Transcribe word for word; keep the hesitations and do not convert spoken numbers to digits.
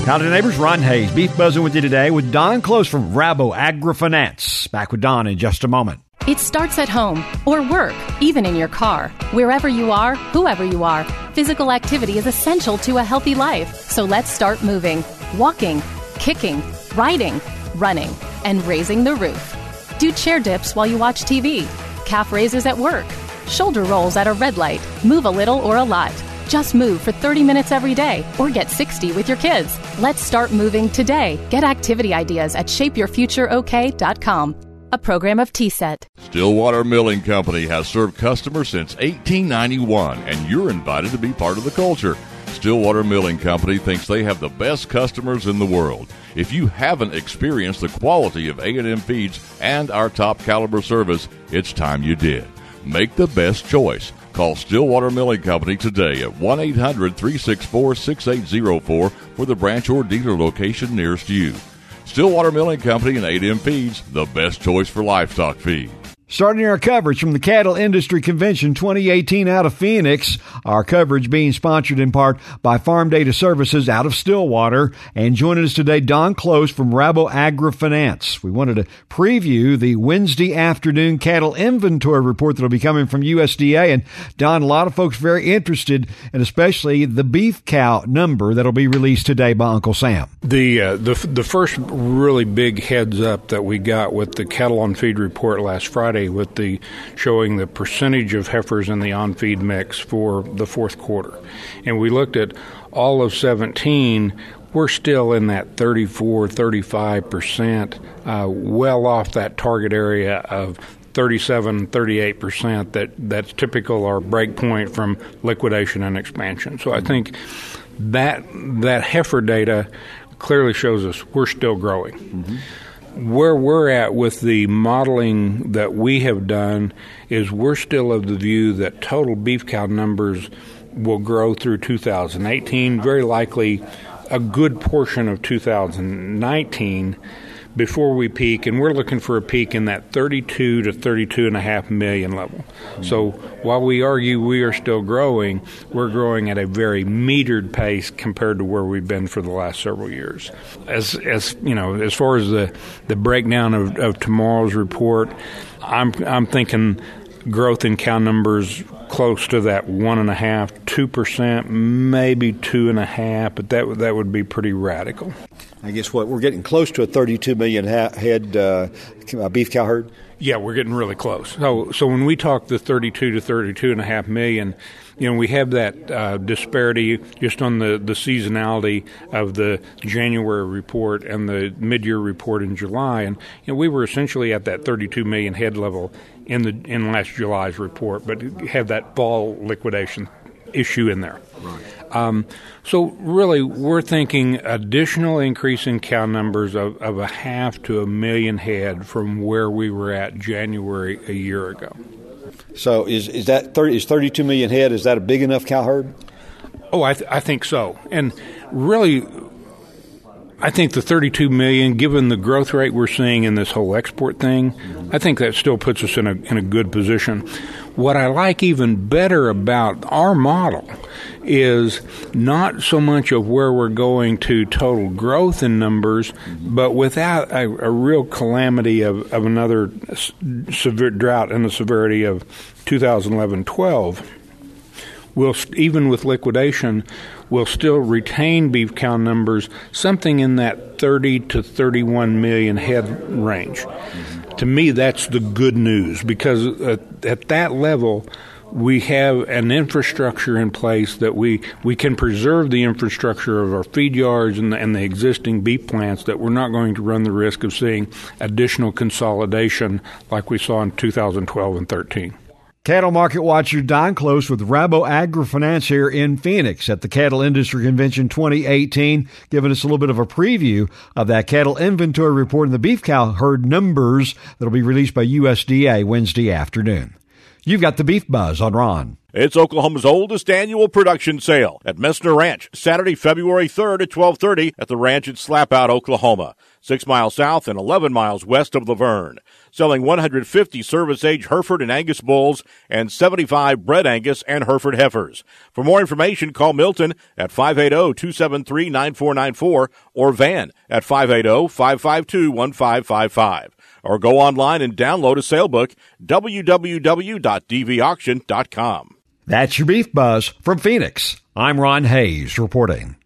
Howdy neighbors, Ron Hayes, Beef Buzzing with you today with Don Close from Rabo Agri-Finance. Back with Don in just a moment. It starts at home or work, even in your car. Wherever you are, whoever you are, physical activity is essential to a healthy life. So let's start moving, walking, kicking, riding, running, and raising the roof. Do chair dips while you watch T V, calf raises at work, shoulder rolls at a red light, move a little or a lot. Just move for thirty minutes every day or get sixty with your kids. Let's start moving today. Get activity ideas at shape your future o k dot com. A program of T S E T. Stillwater Milling Company has served customers since eighteen ninety-one, and you're invited to be part of the culture. Stillwater Milling Company thinks they have the best customers in the world. If you haven't experienced the quality of A and M Feeds and our top caliber service, it's time you did. Make the best choice. Call Stillwater Milling Company today at one eight hundred, three six four, six eight zero four for the branch or dealer location nearest you. Stillwater Milling Company and A and M Feeds, the best choice for livestock feed. Starting our coverage from the Cattle Industry Convention twenty eighteen out of Phoenix, our coverage being sponsored in part by Farm Data Services out of Stillwater. And joining us today, Don Close from Rabo Agri-Finance. We wanted to preview the Wednesday afternoon cattle inventory report that will be coming from U S D A. And Don, a lot of folks very interested, and especially the beef cow number that will be released today by Uncle Sam. The, uh, the, the first really big heads up that we got with the cattle on feed report last Friday with the showing the percentage of heifers in the on-feed mix for the fourth quarter. And we looked at all of seventeen, we're still in that thirty-four, thirty-five percent, uh, well off that target area of thirty-seven, thirty-eight percent that, that's typical our break point from liquidation and expansion. So I think that that heifer data clearly shows us we're still growing. Mm-hmm. Where we're at with the modeling that we have done is we're still of the view that total beef cow numbers will grow through two thousand eighteen, very likely a good portion of two thousand nineteen before we peak, and we're looking for a peak in that thirty-two to thirty-two and a half million level. Mm-hmm. So while we argue we are still growing, we're growing at a very metered pace compared to where we've been for the last several years. As as you know, as far as the, the breakdown of, of tomorrow's report, I'm I'm thinking growth in cow numbers close to that one and a half, two percent, maybe two and a half, but that that would be pretty radical. I guess what we're getting close to a thirty-two million ha- head uh, beef cow herd. Yeah, we're getting really close. So, so when we talk the thirty-two to thirty-two and a half million, you know, we have that uh, disparity just on the, the seasonality of the January report and the mid-year report in July, and you know, we were essentially at that thirty-two million head level in the in last July's report, but have that fall liquidation issue in there. Right. Um, so really, we're thinking additional increase in cow numbers of, of a half to a million head from where we were at January a year ago. So is is that thirty, is thirty-two million head? Is that a big enough cow herd? Oh, I, th- I think so. And really, I think the thirty-two million, given the growth rate we're seeing in this whole export thing, I think that still puts us in a in a good position. What I like even better about our model is not so much of where we're going to total growth in numbers, but without a, a real calamity of, of another severe drought and the severity of two thousand eleven twelve. We'll, even with liquidation, we'll still retain beef cow numbers something in that thirty to thirty-one million head range. Mm-hmm. To me, that's the good news, because at, at that level, we have an infrastructure in place that we, we can preserve the infrastructure of our feed yards and the, and the existing beef plants, that we're not going to run the risk of seeing additional consolidation like we saw in two thousand twelve and thirteen. Cattle Market Watcher Don Close with Rabo Agri-Finance here in Phoenix at the Cattle Industry Convention twenty eighteen, giving us a little bit of a preview of that cattle inventory report and the beef cow herd numbers that will be released by U S D A Wednesday afternoon. You've got the Beef Buzz on Ron. It's Oklahoma's oldest annual production sale at Messner Ranch, Saturday, February third at twelve thirty at the ranch at Slapout, Oklahoma, six miles south and eleven miles west of Laverne. Selling one hundred fifty service-age Hereford and Angus bulls and seventy-five bred Angus and Hereford heifers. For more information, call Milton at five eight zero, two seven three, nine four nine four or Van at five eight zero, five five two, one five five five. Or go online and download a sale book, w w w dot d v auction dot com. That's your Beef Buzz from Phoenix. I'm Ron Hayes reporting.